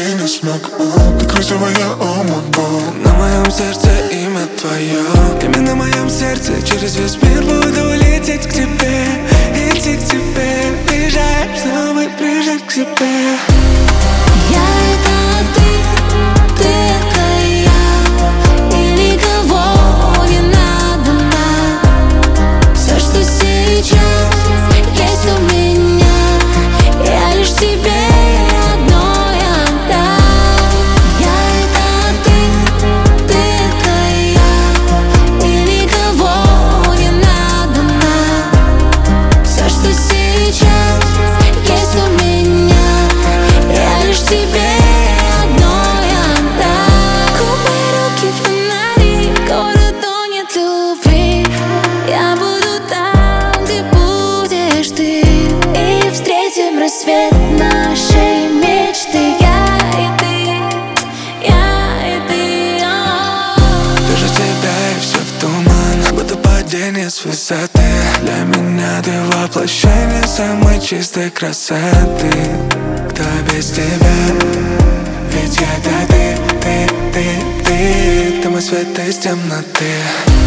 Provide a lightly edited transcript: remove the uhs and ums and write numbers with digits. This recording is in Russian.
не смог. Ты красивая, о мой бог. На моем сердце имя твое. Именно на моем сердце. Через весь мир буду лететь к тебе, идти к тебе, бежать, чтобы прижать к себе. Я это ты это я, и никого не надо нам. Все, что сейчас есть у меня, я лишь тебе одной отдам. Я это ты это я, и никого не надо нам. Все, что сейчас есть у меня, я лишь тебе одной отдам. Купи руки, фонари, город тонет любви. Я буду там, где будешь ты, и встретим рассвет нашей мечты. Я и ты, я и ты. Вижу тебя и все в туман, будто падение с высоты. Для меня ты воплощение самой чистой красоты. Кто без тебя? Ведь я это ты, ты мой свет из темноты.